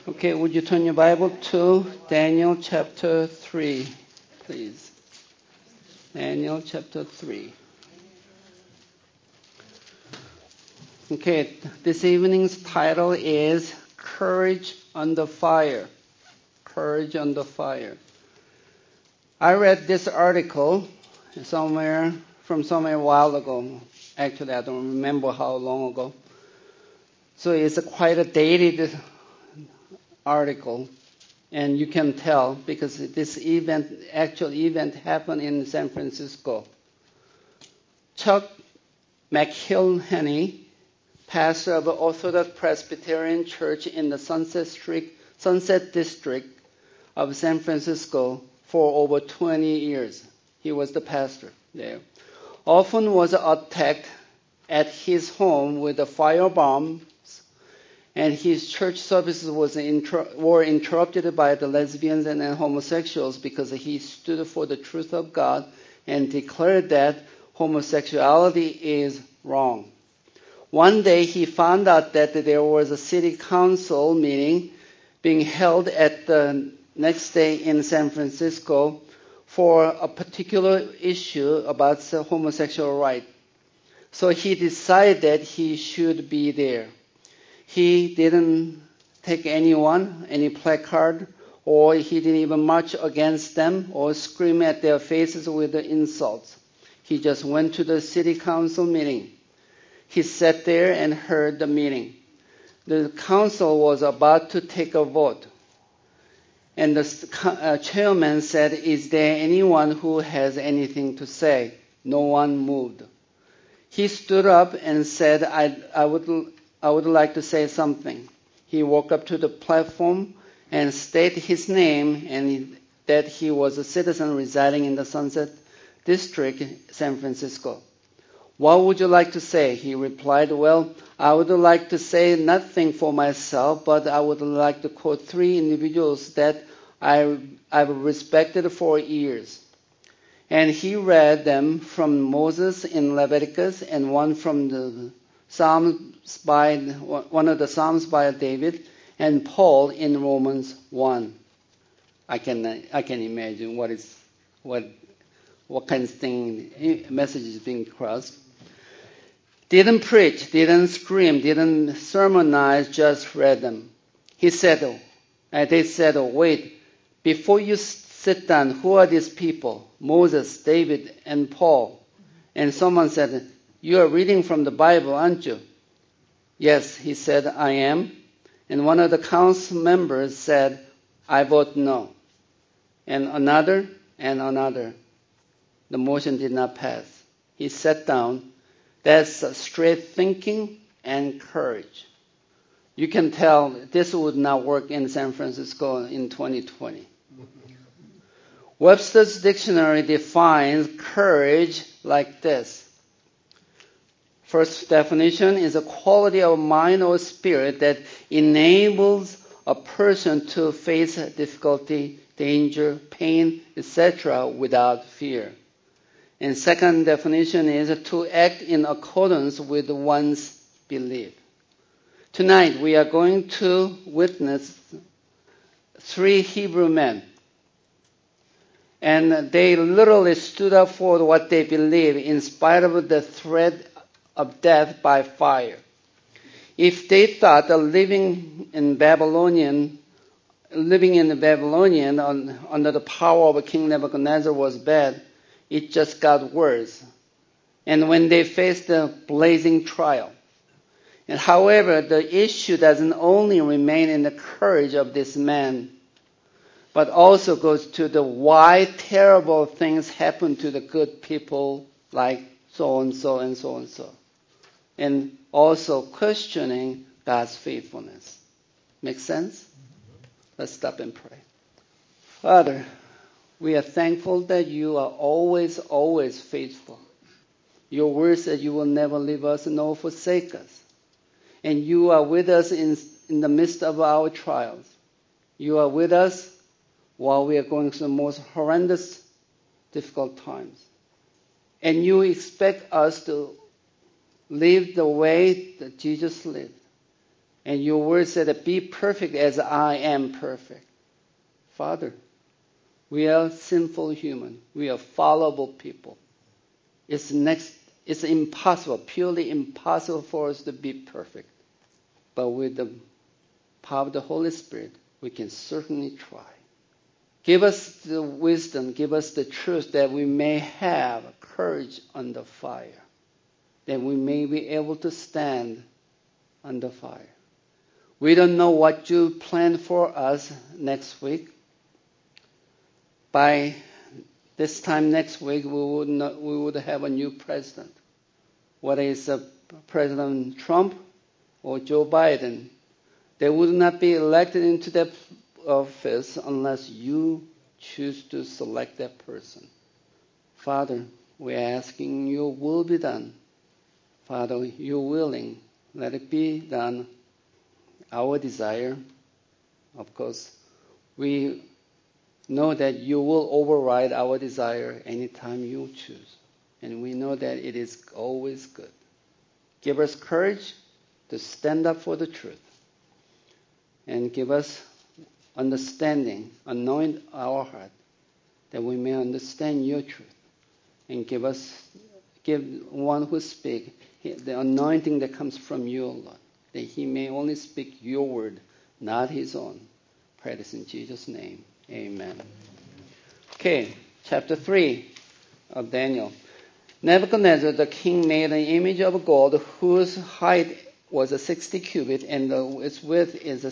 Okay, would you turn your Bible to Daniel chapter 3, please? Daniel chapter 3. Okay, this evening's title is Courage Under Fire. Courage Under Fire. I read this article somewhere a while ago. Actually, I don't remember how long ago. So it's quite a dated article, and you can tell because this actual event happened in San Francisco. Chuck McIlhenny, pastor of the Orthodox Presbyterian Church in the Sunset District of San Francisco for over 20 years. He was the pastor there. Often was attacked at his home with a firebomb, and his church services were interrupted by the lesbians and homosexuals because he stood for the truth of God and declared that homosexuality is wrong. One day he found out that there was a city council meeting being held at the next day in San Francisco for a particular issue about homosexual rights. So he decided that he should be there. He didn't take any placard, or he didn't even march against them or scream at their faces with the insults. He just went to the city council meeting. He sat there and heard the meeting. The council was about to take a vote. And the chairman said, "Is there anyone who has anything to say?" No one moved. He stood up and said, I would like to say something. He walked up to the platform and stated his name and that he was a citizen residing in the Sunset District, San Francisco. "What would you like to say?" He replied, "Well, I would like to say nothing for myself, but I would like to quote 3 individuals that I've respected for years." And he read them from Moses in Leviticus and one from the one of the Psalms by David, and Paul in Romans 1. I can imagine what kind of message is being crossed. Didn't preach, didn't scream, didn't sermonize, just read them. They said, "Wait, before you sit down, who are these people?" Moses, David, and Paul. And someone said, "You are reading from the Bible, aren't you?" "Yes," he said, "I am." And one of the council members said, "I vote no." And another. The motion did not pass. He sat down. That's straight thinking and courage. You can tell this would not work in San Francisco in 2020. Webster's dictionary defines courage like this. First definition is a quality of mind or spirit that enables a person to face difficulty, danger, pain, etc. without fear. And second definition is to act in accordance with one's belief. Tonight we are going to witness 3 Hebrew men. And they literally stood up for what they believe in spite of the threat of death by fire. If they thought that living in Babylonian under the power of King Nebuchadnezzar was bad, it just got worse. And when they faced the blazing trial. And however, the issue doesn't only remain in the courage of this man, but also goes to the why terrible things happen to the good people like so-and-so and so-and-so. And also questioning God's faithfulness. Make sense? Let's stop and pray. Father, we are thankful that you are always, always faithful. Your word says you will never leave us nor forsake us. And you are with us in the midst of our trials. You are with us while we are going through the most horrendous, difficult times. And you expect us to live the way that Jesus lived. And your word said, be perfect as I am perfect. Father, we are sinful human. We are fallible people. It's impossible, purely impossible for us to be perfect. But with the power of the Holy Spirit, we can certainly try. Give us the wisdom, give us the truth that we may have courage under fire, that we may be able to stand under fire. We don't know what you plan for us next week. By this time next week, we would have a new president. Whether it's President Trump or Joe Biden, they would not be elected into that office unless you choose to select that person. Father, we're asking your will be done. Father, you're willing. Let it be done. Our desire, of course, we know that you will override our desire anytime you choose. And we know that it is always good. Give us courage to stand up for the truth. And give us understanding, anoint our heart, that we may understand your truth. And give one who speaks the anointing that comes from you, Lord, that he may only speak your word, not his own. Pray this in Jesus' name. Amen. Okay, chapter 3 of Daniel. Nebuchadnezzar the king made an image of gold whose height was a 60 cubit and its width is a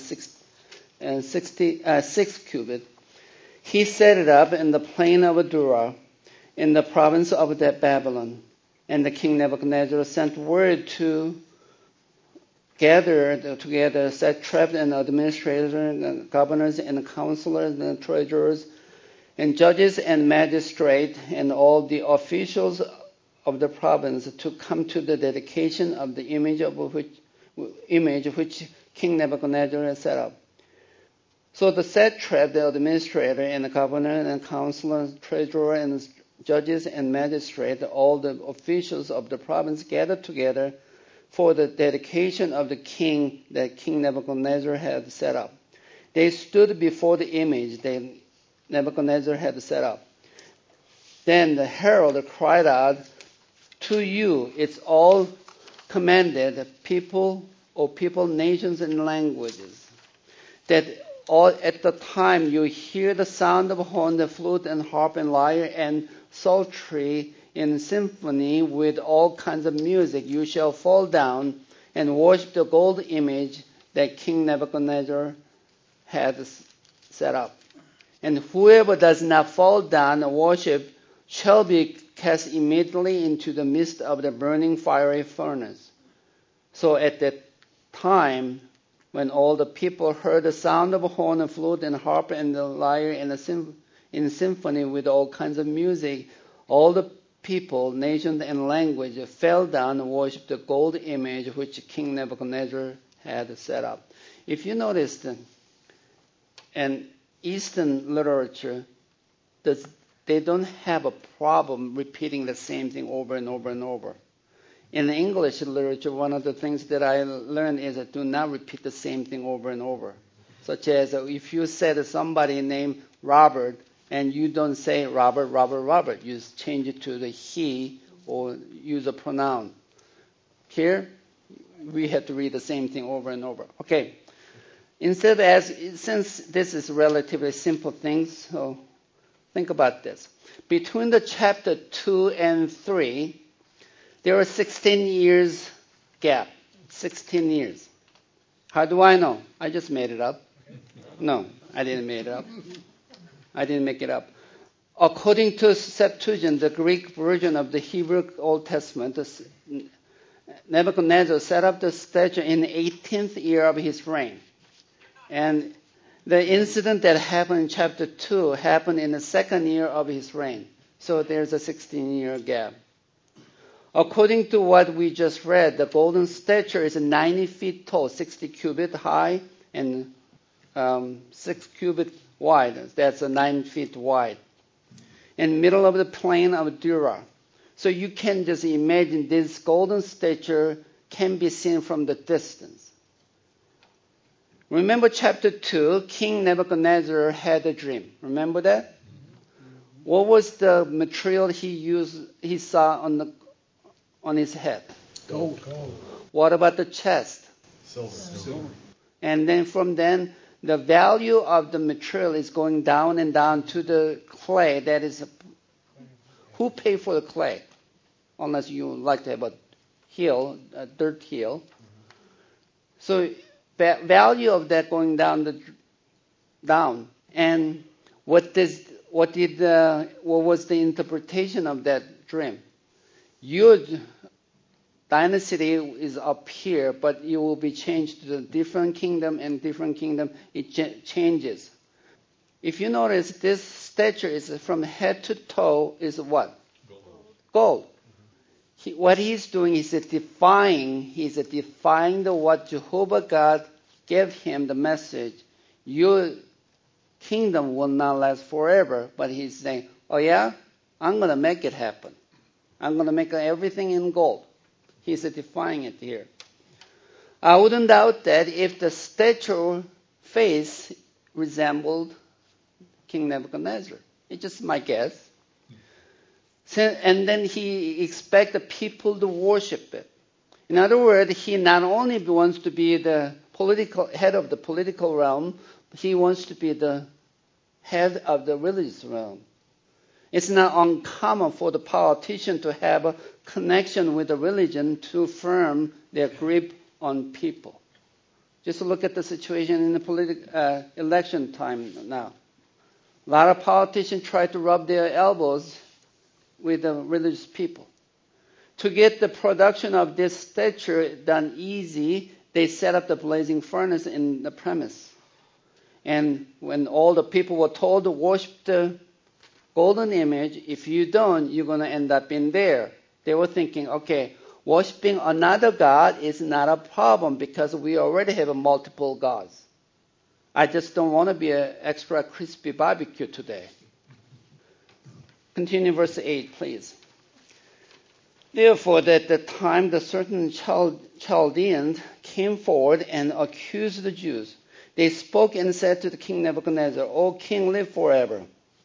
6 cubit. He set it up in the plain of Dura in the province of Babylon. And the king Nebuchadnezzar sent word to gather together satraps and administrators and governors and counselors and treasurers and judges and magistrates and all the officials of the province to come to the dedication of the image which King Nebuchadnezzar had set up. So the satrap, the administrator, and the governor and counselor, treasurer, and judges and magistrates, all the officials of the province gathered together for the dedication of the king that King Nebuchadnezzar had set up. They stood before the image that Nebuchadnezzar had set up. Then the herald cried out, "To you it's all commanded, people, nations, and languages, that all at the time you hear the sound of horn, the flute, and harp, and lyre, and psaltery, in symphony with all kinds of music, you shall fall down and worship the gold image that King Nebuchadnezzar had set up. And whoever does not fall down and worship shall be cast immediately into the midst of the burning fiery furnace." So at that time, when all the people heard the sound of a horn and flute and harp and the lyre and in symphony with all kinds of music, all the people, nations, and language fell down and worshipped the gold image which King Nebuchadnezzar had set up. If you noticed, in Eastern literature, they don't have a problem repeating the same thing over and over and over. In the English literature, one of the things that I learned is that do not repeat the same thing over and over. Such as if you said somebody named Robert, and you don't say Robert, you change it to the he or use a pronoun. Here, we have to read the same thing over and over. Okay. Since this is relatively simple things, so think about this. Between the chapter 2 and 3, there are 16 years gap. 16 years. How do I know? I just made it up. No, I didn't make it up. I didn't make it up. According to Septuagint, the Greek version of the Hebrew Old Testament, Nebuchadnezzar set up the statue in the 18th year of his reign. And the incident that happened in chapter 2 happened in the second year of his reign. So there's a 16-year gap. According to what we just read, the golden statue is 90 feet tall, 60 cubit high, and 6 cubit wide. That's 9 feet wide. In the middle of the plain of Dura. So you can just imagine this golden statue can be seen from the distance. Remember chapter 2, King Nebuchadnezzar had a dream. Remember that? What was the material he saw on his head? Gold. What about the chest? Silver. And then from then, the value of the material is going down and down to the clay. That is, who paid for the clay? Unless you like to have a dirt heel. So value of that going down. And what was the interpretation of that dream? Your dynasty is up here, but you will be changed to a different kingdom, and different kingdom, it changes. If you notice, this statue is from head to toe is what? Gold. What he's doing is defying what Jehovah God gave him the message. Your kingdom will not last forever. But he's saying, oh yeah, I'm going to make it happen. I'm going to make everything in gold. He's defying it here. I wouldn't doubt that if the statue face resembled King Nebuchadnezzar. It's just my guess. And then he expects the people to worship it. In other words, he not only wants to be the head of the political realm, he wants to be the head of the religious realm. It's not uncommon for the politician to have a connection with the religion to firm their grip on people. Just look at the situation in the election time now. A lot of politicians try to rub their elbows with the religious people. To get the production of this statue done easy, they set up the blazing furnace in the premise. And when all the people were told to worship the golden image, if you don't, you're going to end up in there. They were thinking, okay, worshiping another god is not a problem because we already have multiple gods. I just don't want to be an extra crispy barbecue today. Continue verse 8, please. Therefore, at the time the certain Chaldeans came forward and accused the Jews. They spoke and said to the king Nebuchadnezzar, O king, live forever.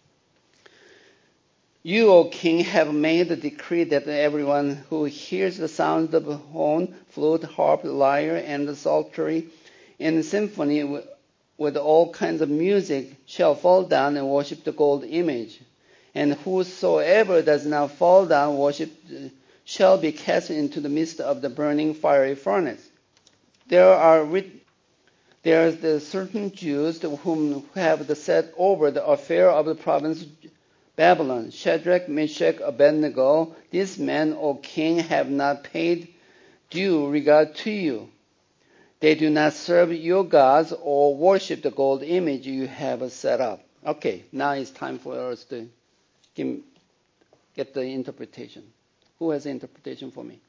You, O king, have made the decree that everyone who hears the sound of the horn, flute, harp, lyre, and the psaltery, and symphony with all kinds of music shall fall down and worship the gold image. And whosoever does not fall down, worship, shall be cast into the midst of the burning fiery furnace. There are the certain Jews whom have set over the affair of the province Babylon, Shadrach, Meshach, Abednego. These men, O king, have not paid due regard to you. They do not serve your gods or worship the gold image you have set up. Okay, now it's time for us to get the interpretation. Who has the interpretation for me?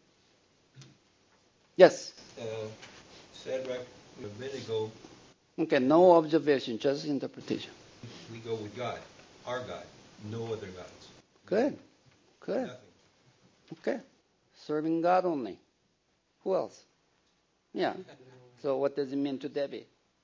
Yes? Shadrach, Abednego. Okay, no observation, just interpretation. We go with God, our God, no other gods. Good. Nothing. Okay. Serving God only. Who else? Yeah. So what does it mean to Debbie?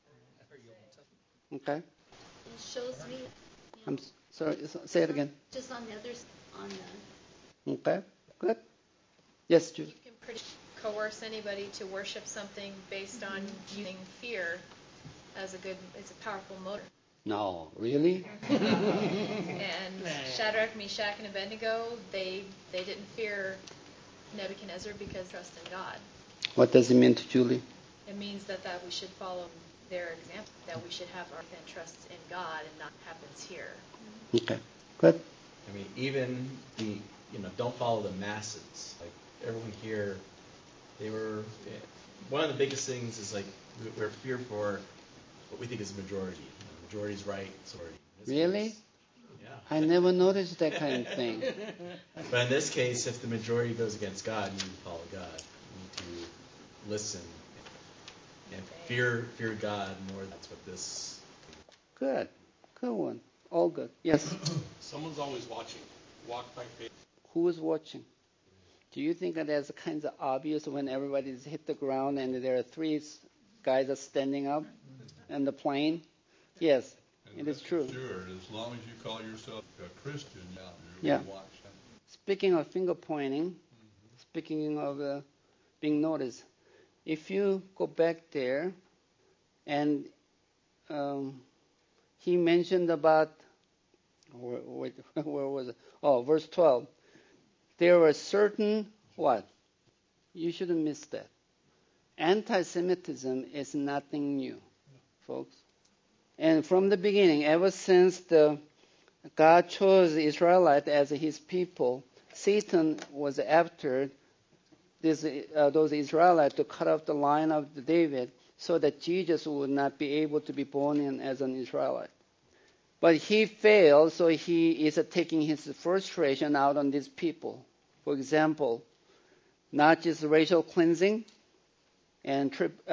Okay. It shows me. I'm sorry, say it again. Just on the others, on the. Okay, good. Yes, Jude. You can pretty coerce anybody to worship something based on using fear as it's a powerful motor. No, really? And Shadrach, Meshach, and Abednego, they didn't fear Nebuchadnezzar because they trust in God. What does it mean to Julie? It means that we should follow their example, that we should have our faith and trust in God and not happens here. Okay, good. I mean, even don't follow the masses. Like everyone here, one of the biggest things is like we're feared for what we think is the majority. Majority's right. Really? Case, yeah. I never noticed that kind of thing. But in this case, if the majority goes against God, you need to follow God. You need to listen and fear God more. That's what this. Good one. All good. Yes. Someone's always watching. Walk by faith. Who is watching? Do you think that that's kind of obvious when everybody's hit the ground and there are three guys are standing up? and the plane. Yes, And it is rest true. assured, as long as you call yourself a Christian, Yeah. you're watched. Speaking of finger pointing, speaking of being noticed, if you go back there and he mentioned about, where was it? Oh, verse 12. There were certain, what? You shouldn't miss that. Anti-Semitism is nothing new, folks. And from the beginning, ever since God chose the Israelites as his people, Satan was after those Israelites to cut off the line of David so that Jesus would not be able to be born in as an Israelite. But he failed, so he is taking his frustration out on these people. For example, not just racial cleansing and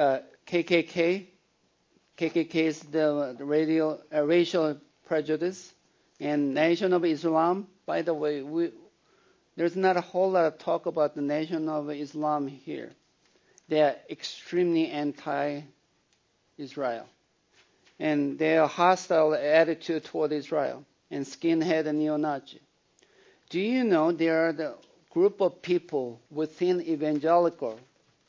KKK. KKK is the racial prejudice. And Nation of Islam. By the way, there's not a whole lot of talk about the Nation of Islam here. They are extremely anti-Israel. And their hostile attitude toward Israel. And skinhead and neo-Nazi. Do you know there are the group of people within evangelicals,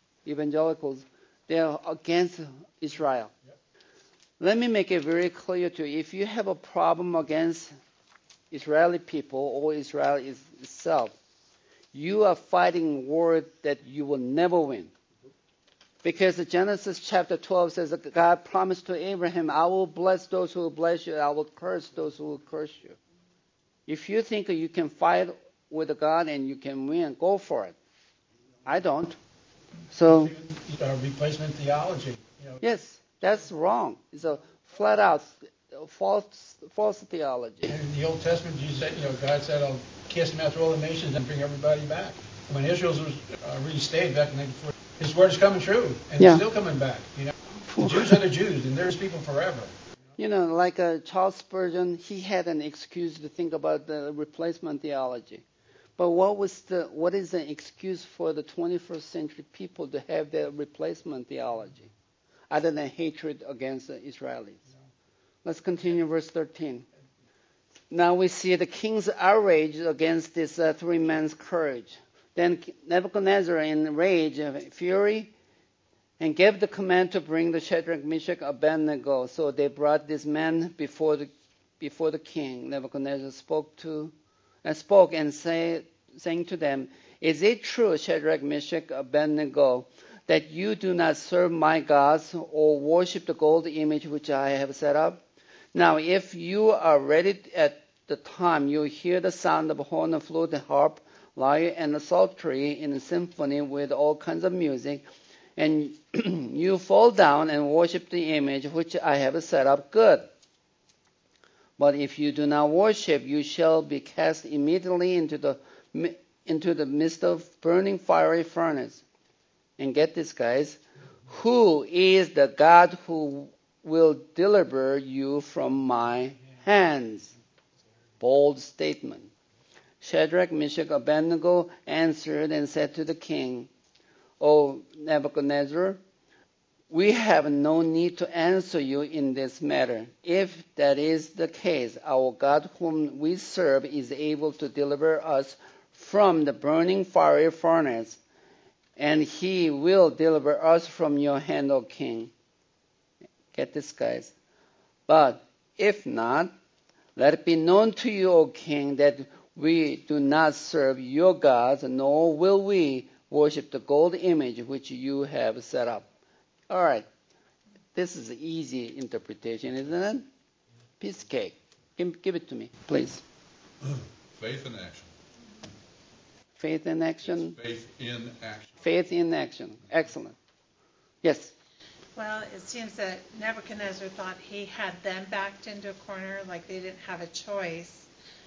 they are against Israel. Yep. Let me make it very clear to you. If you have a problem against Israeli people or Israel itself, you are fighting a war that you will never win. Because Genesis chapter 12 says that God promised to Abraham, I will bless those who will bless you, I will curse those who will curse you. If you think you can fight with God and you can win, go for it. I don't. So replacement theology. Yes, that's wrong. It's a flat out false theology. In the Old Testament, Jesus said, God said, I'll cast them out through all the nations and bring everybody back. When Israel was restayed back in 1940, his word is coming true, and it's still coming back. The Jews are the Jews, and there's people forever. Like Charles Spurgeon, he had an excuse to think about the replacement theology. But what is the excuse for the 21st century people to have their replacement theology, other than hatred against the Israelis? Let's continue verse 13. Now we see the king's outrage against this three men's courage. Then Nebuchadnezzar, in rage and fury, and gave the command to bring the Shadrach, Meshach, Abednego. So they brought these men before the king. Nebuchadnezzar spoke and saying to them, Is it true, Shadrach, Meshach, Abednego, that you do not serve my gods or worship the gold image which I have set up? Now, if you are ready at the time you hear the sound of horn, flute, harp, lyre, and psaltery in a symphony with all kinds of music, and you fall down and worship the image which I have set up, good. But if you do not worship, you shall be cast immediately into the midst of burning fiery furnace. And get this, guys. Who is the God who will deliver you from my hands? Bold statement. Shadrach, Meshach, Abednego answered and said to the king, O Nebuchadnezzar, we have no need to answer you in this matter. If that is the case, our God whom we serve is able to deliver us from the burning fiery furnace, and he will deliver us from your hand, O king. Get this, guys. But if not, let it be known to you, O king, that we do not serve your gods, nor will we worship the gold image which you have set up. All right. This is an easy interpretation, isn't it? Piece of cake. Give it to me, please. Faith in action. Faith in action? It's faith in action. Faith in action. Excellent. Yes? Well, it seems that Nebuchadnezzar thought he had them backed into a corner, like they didn't have a choice.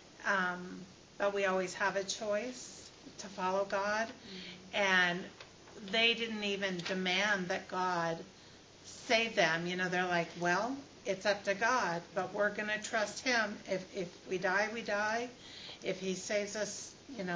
But we always have a choice to follow God. And they didn't even demand that God save them. They're like, well, it's up to God, but we're going to trust him. If we die, we die. If he saves us,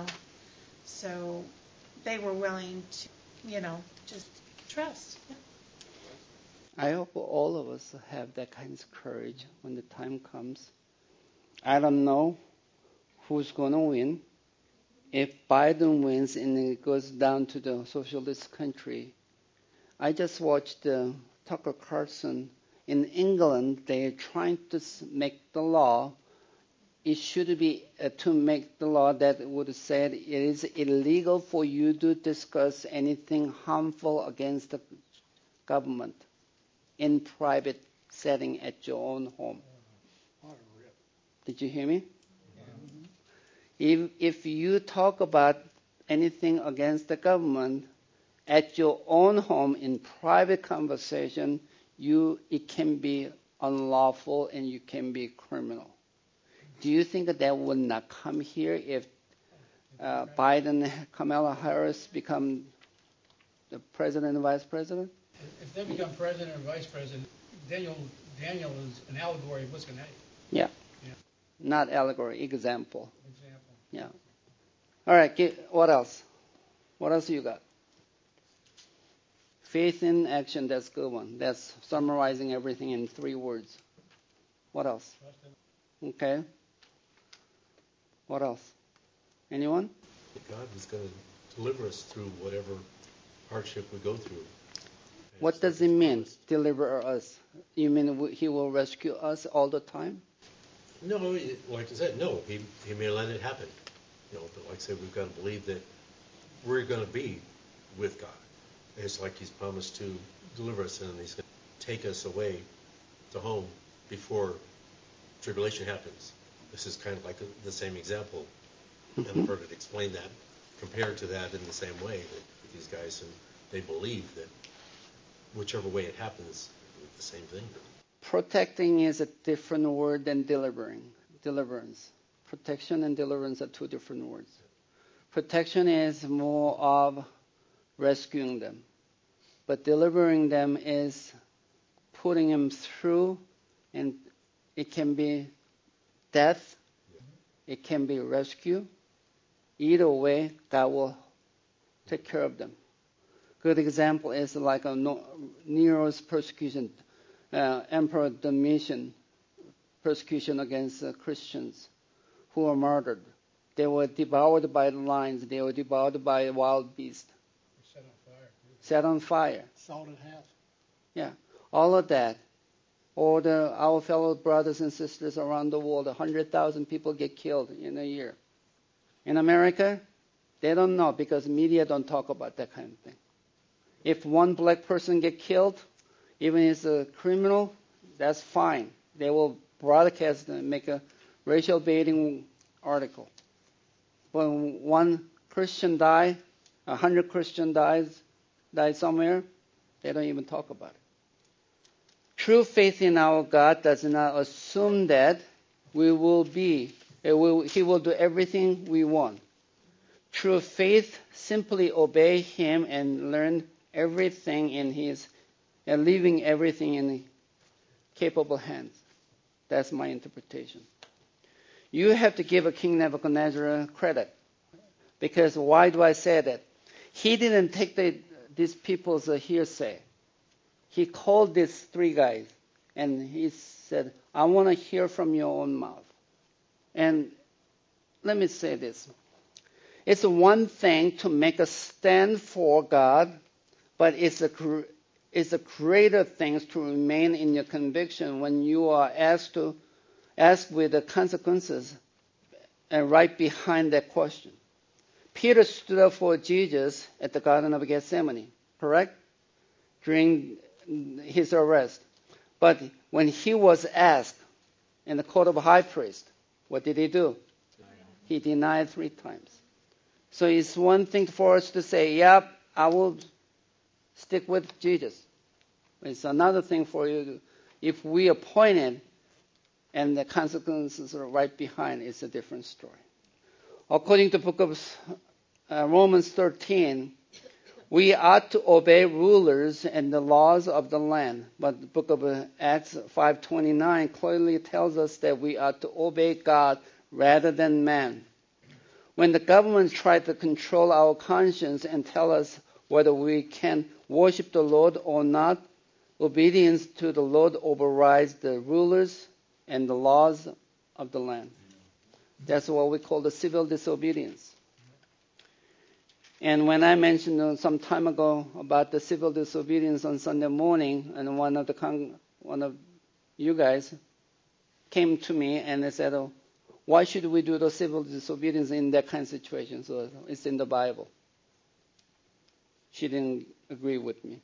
So they were willing to, just trust. I hope all of us have that kind of courage when the time comes. I don't know who's going to win. If Biden wins and it goes down to the socialist country, I just watched Tucker Carlson. In England, they're trying to make the law. It should be to make the law that would say it is illegal for you to discuss anything harmful against the government in private setting at your own home. Did you hear me? If you talk about anything against the government at your own home in private conversation, it can be unlawful and you can be criminal. Do you think that would not come here if Biden, Kamala Harris become the president and vice president? If they become president or vice president, Daniel is an allegory of what's going to happen. Yeah. Not allegory, example. Yeah. All right, what else? What else you got? Faith in action, that's a good one. That's summarizing everything in 3 words. What else? Okay. What else? Anyone? God is going to deliver us through whatever hardship we go through. What does it mean, deliver us? You mean He will rescue us all the time? No, like I said, no. He may let it happen. But like I said, we've got to believe that we're going to be with God. It's like He's promised to deliver us, and He's going to take us away to home before tribulation happens. This is kind of like the same example, and I've heard it explained that, compared to that in the same way with these guys, and they believe that whichever way it happens, it's the same thing. Protecting is a different word than deliverance. Protection and deliverance are 2 different words. Protection is more of rescuing them, but delivering them is putting them through, and it can be death, it can be rescue. Either way, God will take care of them. Good example is like Nero's persecution, Emperor Domitian persecution against Christians who were murdered. They were devoured by lions. They were devoured by wild beasts. Set on fire. Sawed in half. Yeah, all of that. Or our fellow brothers and sisters around the world, 100,000 people get killed in a year. In America, they don't know because media don't talk about that kind of thing. If one black person get killed, even if it's a criminal, that's fine. They will broadcast and make a racial baiting article. When one Christian die, 100 Christian die somewhere, they don't even talk about it. True faith in our God does not assume that He will do everything we want. True faith simply obey Him and learn everything in His, and leaving everything in capable hands. That's my interpretation. You have to give King Nebuchadnezzar credit. Because why do I say that? He didn't take these people's hearsay. He called these 3 guys and he said, I want to hear from your own mouth. And let me say this. It's one thing to make a stand for God, but it's a greater thing to remain in your conviction when you are asked with the consequences and right behind that question. Peter stood up for Jesus at the Garden of Gethsemane, correct? During his arrest. But when he was asked in the court of a high priest, what did he do? He denied 3 times. So it's one thing for us to say, yep, I will stick with Jesus. It's another thing for you if we appointed and the consequences are right behind, it's a different story. According to the book of Romans 13, we ought to obey rulers and the laws of the land. But the book of Acts 5:29 clearly tells us that we ought to obey God rather than man. When the government tries to control our conscience and tell us whether we can worship the Lord or not, obedience to the Lord overrides the rulers and the laws of the land. That's what we call the civil disobedience. And when I mentioned some time ago about the civil disobedience on Sunday morning, and one of you guys came to me and they said, "Oh, why should we do the civil disobedience in that kind of situation?" So it's in the Bible. She didn't agree with me.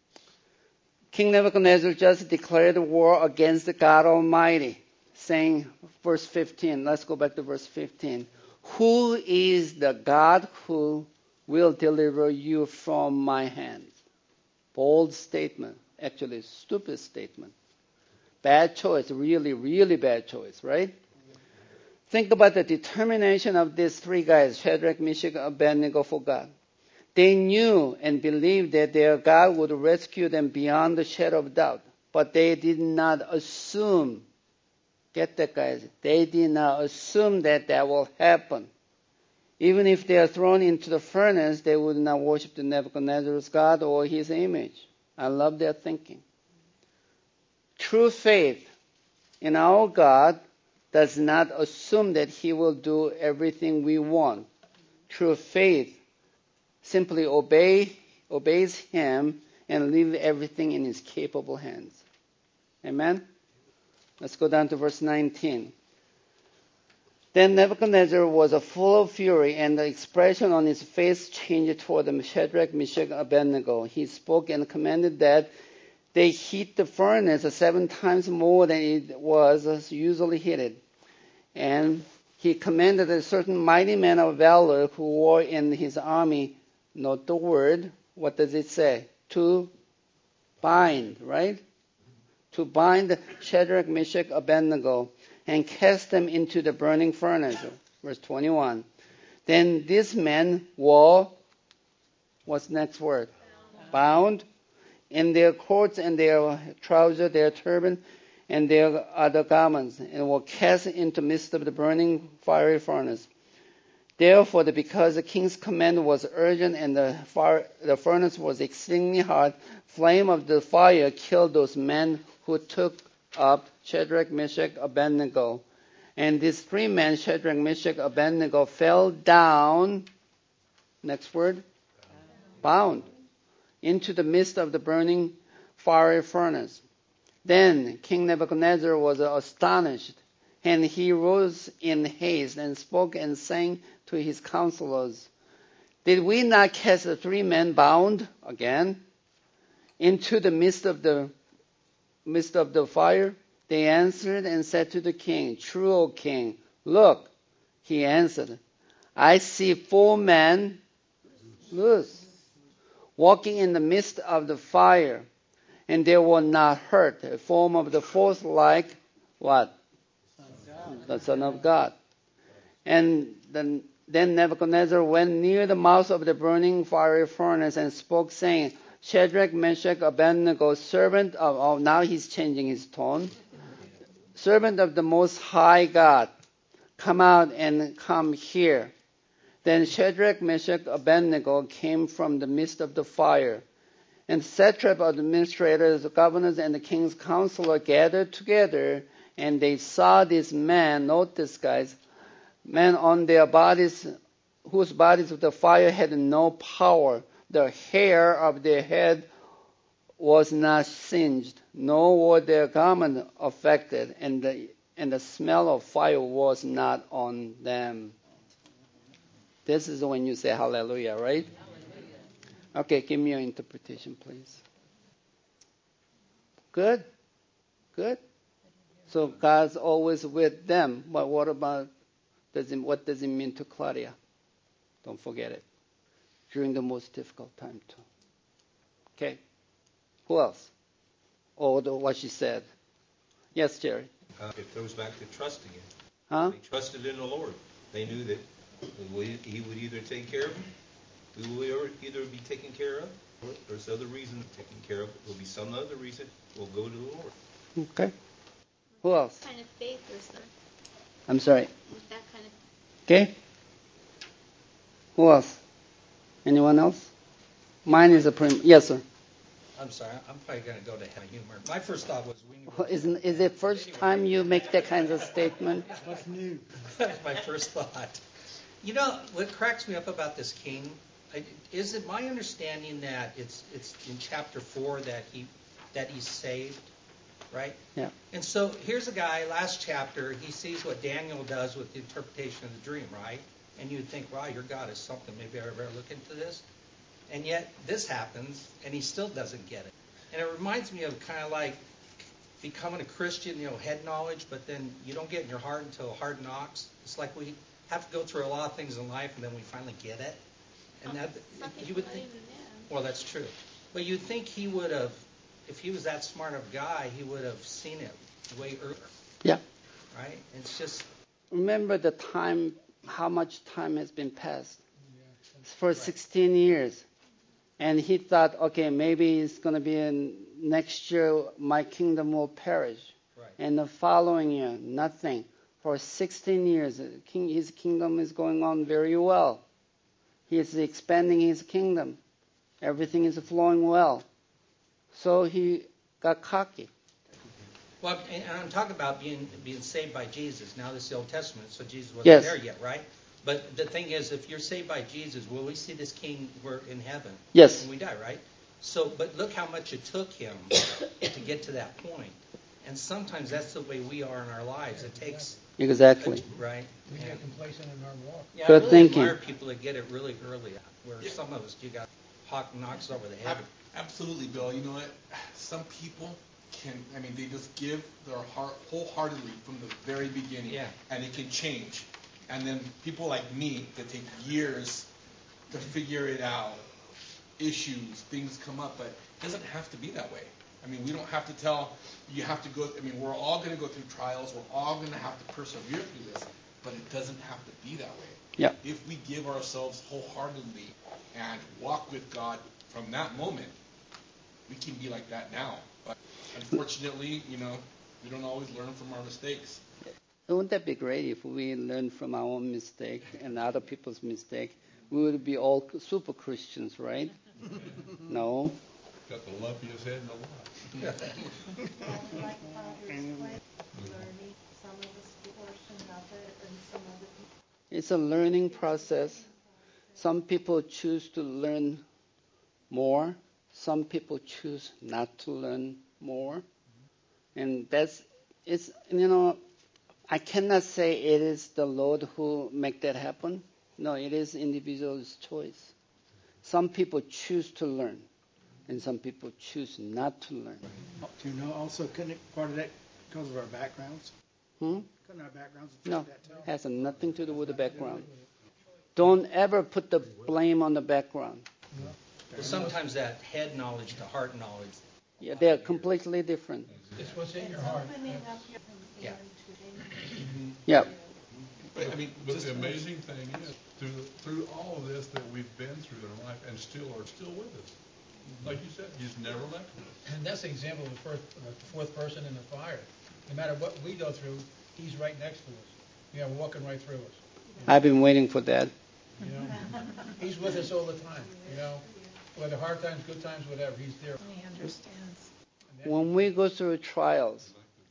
King Nebuchadnezzar just declared war against God Almighty, saying, verse 15, let's go back to verse 15. Who is the God who will deliver you from my hands? Bold statement. Actually, stupid statement. Bad choice. Really, really bad choice, right? Think about the determination of these three guys, Shadrach, Meshach, Abednego, for God. They knew and believed that their God would rescue them beyond the shadow of doubt. But they did not assume, get that, guys, they did not assume that that will happen. Even if they are thrown into the furnace, they would not worship the Nebuchadnezzar's God or his image. I love their thinking. True faith in our God does not assume that he will do everything we want. True faith simply obeys him and leaves everything in his capable hands. Amen? Let's go down to verse 19. Then Nebuchadnezzar was full of fury, and the expression on his face changed toward them, Shadrach, Meshach, Abednego. He spoke and commanded that they heat the furnace 7 times more than it was usually heated. And he commanded a certain mighty man of valor who were in his army, note the word, what does it say? To bind, right? To bind Shadrach, Meshach, Abednego, and cast them into the burning furnace. Verse 21. Then these men were, what's the next word? Bound in their coats and their trousers, their turban, and their other garments, and were cast into the midst of the burning fiery furnace. Therefore, because the king's command was urgent and the furnace was exceedingly hot, flame of the fire killed those men who took up Shadrach, Meshach, Abednego. And these 3 men, Shadrach, Meshach, Abednego, fell down, next word, bound, into the midst of the burning fiery furnace. Then King Nebuchadnezzar was astonished, and he rose in haste and spoke and sang to his counselors, "Did we not cast the 3 men bound again into the midst of the fire?" They answered and said to the king, "True, O king." "Look," he answered, "I see 4 men loose, walking in the midst of the fire, and they were not hurt. The form of the 4th like what? The Son of God." And then Nebuchadnezzar went near the mouth of the burning fiery furnace and spoke, saying, "Shadrach, Meshach, Abednego, servant of," now he's changing his tone, "servant of the Most High God, come out and come here." Then Shadrach, Meshach, Abednego came from the midst of the fire. And the satrap, administrators, the governors, and the king's counselor gathered together, and they saw these men, note this, guys, men on their bodies, whose bodies the fire had no power. The hair of their head was not singed, nor were their garments affected, and the smell of fire was not on them. This is when you say hallelujah, right? Okay, give me your interpretation, please. Good? Good? So God's always with them, but what about, what does it mean to Claudia? Don't forget it. During the most difficult time too. Okay. Who else? Or what she said. Yes, Jerry. It goes back to trust again. Huh? They trusted in the Lord. They knew that he would either take care of them, we will either be taken care of, or there's other reason taken care of. There will be some other reason we'll go to the Lord. Okay. Who else? What kind of faith was that? I'm sorry. With that kind of Okay. Who else? Anyone else? Mine is a yes, sir. I'm sorry, I'm probably going to go to humor. My first thought was we knew. Is it first time you make that kind of statement? What's new? That's my first thought. You know, what cracks me up about this king, is it my understanding that it's in chapter 4 that he's saved, right? Yeah. And so here's a guy, last chapter, he sees what Daniel does with the interpretation of the dream, right? And you'd think, wow, your God is something. Maybe I better look into this. And yet this happens, and he still doesn't get it. And it reminds me of kind of like becoming a Christian, head knowledge, but then you don't get in your heart until hard knocks. It's like we have to go through a lot of things in life, and then we finally get it. And that you would think, well, that's true. But you'd think he would have, if he was that smart of a guy, he would have seen it way earlier. Yeah. Right? It's just. Remember the time, how much time has been passed? For 16 years. And he thought, okay, maybe it's going to be next year my kingdom will perish. Right. And the following year, nothing. For 16 years, his kingdom is going on very well. He is expanding his kingdom. Everything is flowing well. So he got cocky. Well, and I'm talking about being saved by Jesus. Now this is the Old Testament, so Jesus wasn't there yet, right? But the thing is, if you're saved by Jesus, will we see this king in heaven? Yes. When we die, right? So, but look how much it took him to get to that point. And sometimes that's the way we are in our lives. It takes... Exactly. Right? We get complacent in our walk. Yeah, Good I really thinking. admire people that get it really early, where some of us, you got hawk knocks over the head. Absolutely, Bill. You know what? Some people they just give their heart wholeheartedly from the very beginning. Yeah. And it can change. And then people like me that take years to figure it out, issues, things come up, but it doesn't have to be that way. We don't have to tell, you have to go, we're all going to go through trials, we're all going to have to persevere through this, but it doesn't have to be that way. Yeah. If we give ourselves wholeheartedly and walk with God from that moment, we can be like that now. But unfortunately, we don't always learn from our mistakes. Wouldn't that be great if we learn from our own mistake and other people's mistake? We would be all super Christians, right? No. Got the lumpiest head in the lot. It's a learning process. Some people choose to learn more. Some people choose not to learn more. And I cannot say it is the Lord who make that happen. No, it is individual's choice. Some people choose to learn, and some people choose not to learn. Do you know also, couldn't part of that because of our backgrounds? Couldn't our backgrounds affect No, that too? it has nothing to do with the background. Don't ever put the blame on the background. Well, sometimes that head knowledge to heart knowledge. Yeah, they are completely different. It's what's in your heart. Yeah. Yeah. But the amazing thing is, through all of this that we've been through in life and still are with us. Like you said, he's never left us. And that's the example of the fourth person in the fire. No matter what we go through, he's right next to us. Walking right through us. I've been waiting for that. He's with us all the time. Whether hard times, good times, whatever, he's there. He understands. When we go through trials,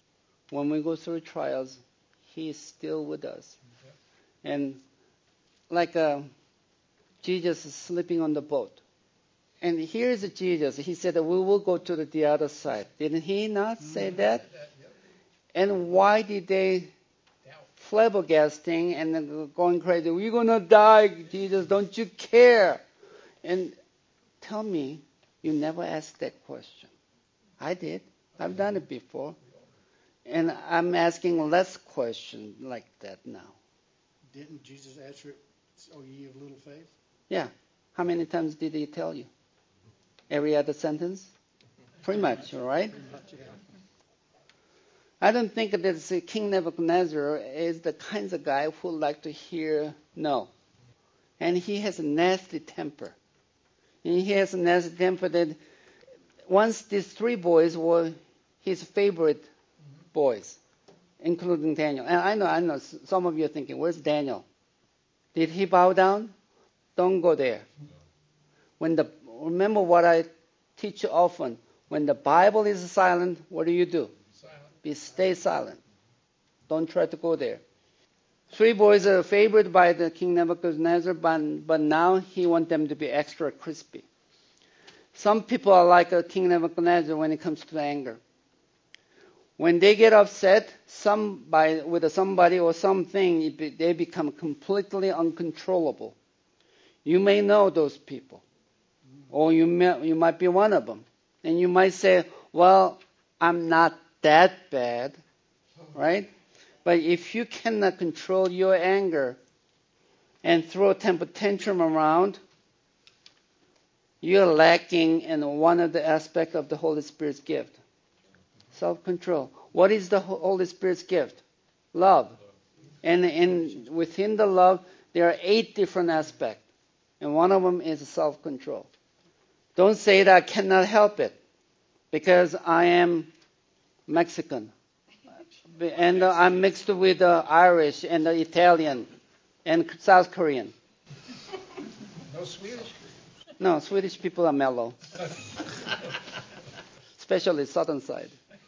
he is still with us. And like Jesus is sleeping on the boat. And here's Jesus. He said that we will go to the other side. Didn't he not say that? And why did they flabbergasting and then going crazy? We're going to die, Jesus. Don't you care? And tell me, you never asked that question. I did. I've done it before. And I'm asking less questions like that now. Didn't Jesus answer it, "O ye of little faith"? Yeah. How many times did he tell you? Every other sentence? Pretty much, right? I don't think that King Nebuchadnezzar is the kind of guy who like to hear no. And he has a nasty temper. And he has a nasty temper that once these three boys were his favorite boys, including Daniel. And I know, some of you are thinking, where's Daniel? Did he bow down? Don't go there. Remember what I teach often. When the Bible is silent, what do? Stay silent. Don't try to go there. 3 boys are favored by the King Nebuchadnezzar, but now he wants them to be extra crispy. Some people are like King Nebuchadnezzar when it comes to anger. When they get upset with somebody or something, they become completely uncontrollable. You may know those people, or you might be one of them. And you might say, well, I'm not that bad, right? But if you cannot control your anger and throw a temper tantrum around, you're lacking in one of the aspects of the Holy Spirit's gift. Self-control. What is the Holy Spirit's gift? Love. And within the love, there are 8 different aspects. And one of them is self-control. Don't say that I cannot help it because I am Mexican. And I'm mixed with Irish and Italian and South Korean. No Swedish? No, Swedish people are mellow. Especially southern side.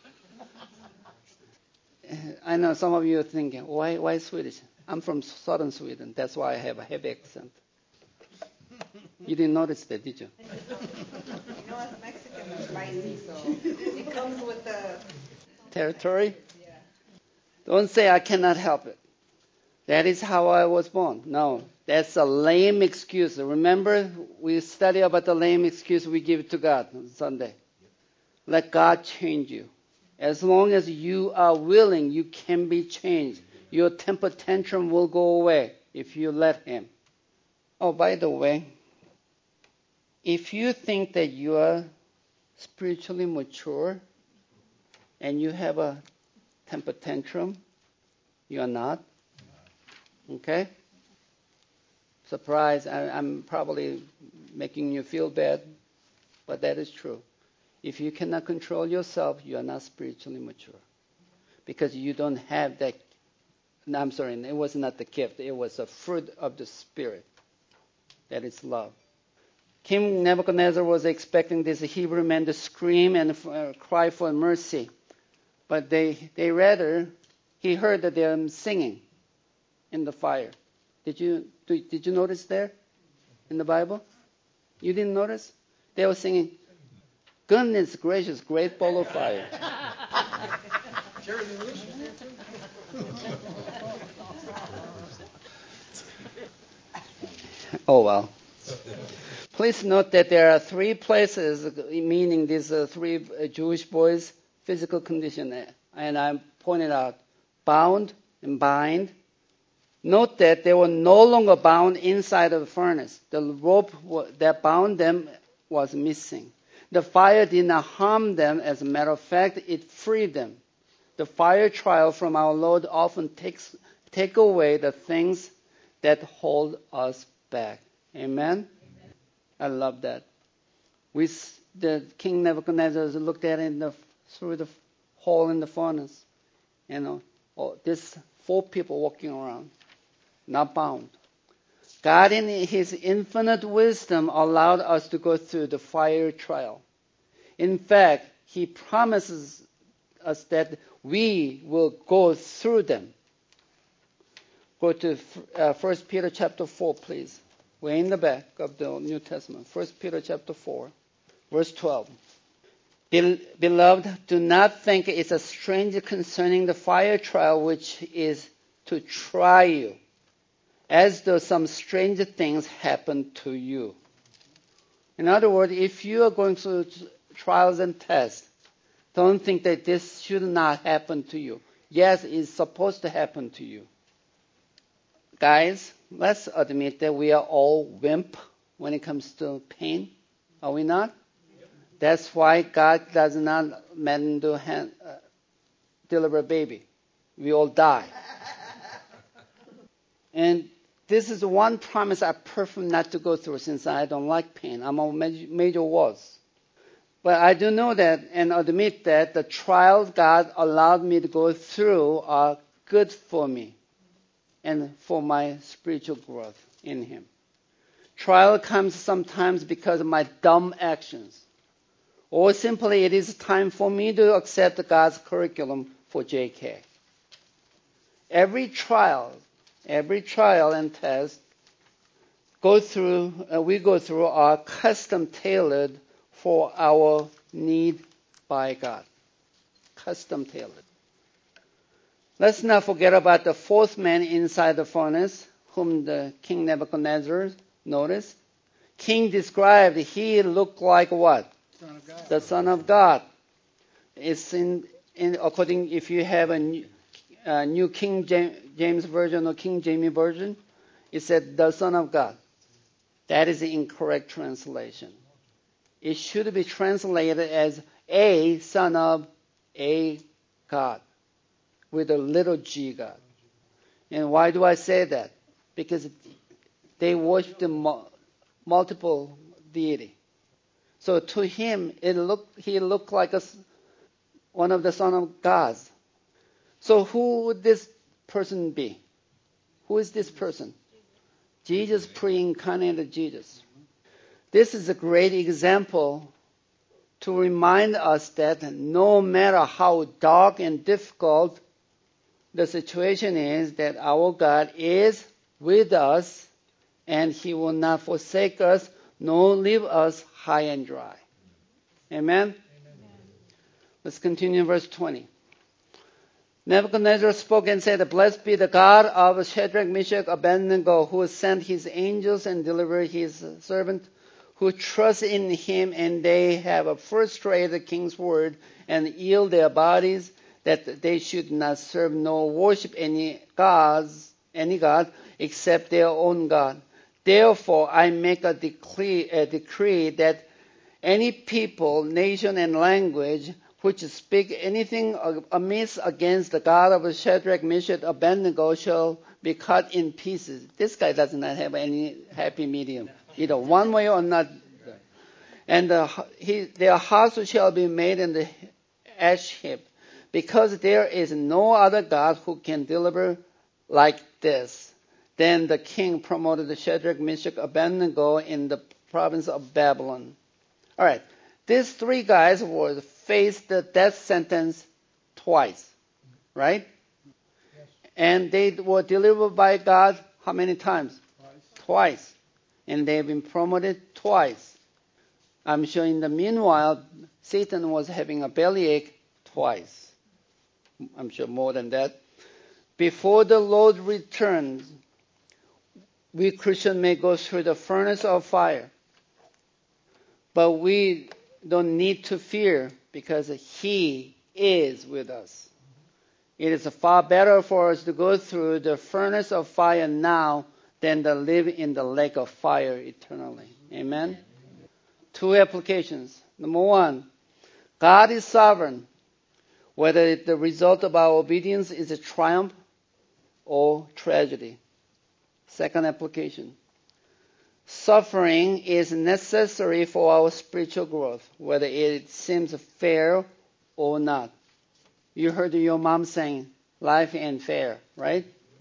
I know some of you are thinking, why Swedish? I'm from southern Sweden. That's why I have a heavy accent. You didn't notice that, did you? You know, as Mexican, it's spicy, so it comes with the territory. Yeah. Don't say I cannot help it. That is how I was born. No, that's a lame excuse. Remember, we study about the lame excuse we give to God on Sunday. Let God change you. As long as you are willing, you can be changed. Your temper tantrum will go away if you let Him. Oh, by the way, if you think that you are spiritually mature and you have a temper tantrum, you are not. Okay? Surprise, I'm probably making you feel bad, but that is true. If you cannot control yourself, you are not spiritually mature. Because you don't have that. No, I'm sorry, it was not the gift. It was a fruit of the Spirit. That is love. King Nebuchadnezzar was expecting this Hebrew man to scream and cry for mercy. But he heard that they were singing in the fire. Did you notice there in the Bible? You didn't notice? They were singing, goodness gracious, great ball of fire. Oh, well. Please note that there are 3 places, meaning these 3 Jewish boys' physical condition. And I pointed out, bound and bind. Note that they were no longer bound inside of the furnace. The rope that bound them was missing. The fire did not harm them. As a matter of fact, it freed them. The fire trial from our Lord often take away the things that hold us back. Amen? I love that. The King Nebuchadnezzar looked at it through the hole in the furnace. There's 4 people walking around, not bound. God, in His infinite wisdom, allowed us to go through the fire trial. In fact, He promises us that we will go through them. Go to 1 Peter chapter 4, please. We're in the back of the New Testament. 1 Peter chapter 4, verse 12. Beloved, do not think it's a stranger concerning the fire trial which is to try you, as though some strange things happen to you. In other words, if you are going through trials and tests, don't think that this should not happen to you. Yes, it's supposed to happen to you. Guys, let's admit that we are all wimp when it comes to pain. Are we not? That's why God does not deliver a baby. We all die. And this is one promise I prefer not to go through since I don't like pain. I'm a major wuss. But I do know that and admit that the trials God allowed me to go through are good for me and for my spiritual growth in Him. Trial comes sometimes because of my dumb actions. or simply it is time for me to accept God's curriculum for JK. Every trial and test we go through are custom tailored for our need by God. Custom tailored. Let's not forget about the fourth man inside the furnace, whom the King Nebuchadnezzar noticed. King described he looked like what? Son of God. The Son of God. It's according, if you have a New King James Version or King James Version, it said the Son of God. That is the incorrect translation. It should be translated as a Son of a God, with a little g God. And why do I say that? Because they worship the multiple deity. So to him, he looked like one of the Son of Gods. So who would this person be? Who is this person? Jesus, pre-incarnated Jesus. This is a great example to remind us that no matter how dark and difficult the situation is, that our God is with us and he will not forsake us nor leave us high and dry. Amen? Let's continue in verse 20. Nebuchadnezzar spoke and said, Blessed be the God of Shadrach, Meshach, Abednego, who sent his angels and delivered his servant, who trust in him, and they have frustrated the king's word and yield their bodies, that they should not serve nor worship any god except their own God. Therefore, I make a decree that any people, nation, and language which speak anything amiss against the God of Shadrach, Meshach, Abednego shall be cut in pieces. This guy does not have any happy medium, either one way or not. And their house shall be made in the ash heap, because there is no other God who can deliver like this. Then the king promoted the Shadrach, Meshach, Abednego in the province of Babylon. All right, these three guys faced the death sentence twice, right? Yes. And they were delivered by God how many times? Twice. And they've been promoted twice. I'm sure in the meanwhile, Satan was having a bellyache twice. I'm sure more than that. Before the Lord returns, we Christians may go through the furnace of fire. But we don't need to fear, because he is with us. It is far better for us to go through the furnace of fire now than to live in the lake of fire eternally. Amen? Two applications. Number one, God is sovereign, whether the result of our obedience is a triumph or tragedy. Second application, suffering is necessary for our spiritual growth, whether it seems fair or not. You heard your mom saying, life ain't fair, right?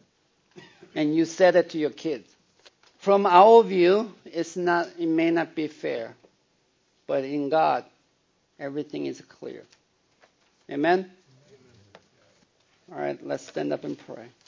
And you said it to your kids. From our view, it may not be fair, but in God, everything is clear. Amen? All right, let's stand up and pray.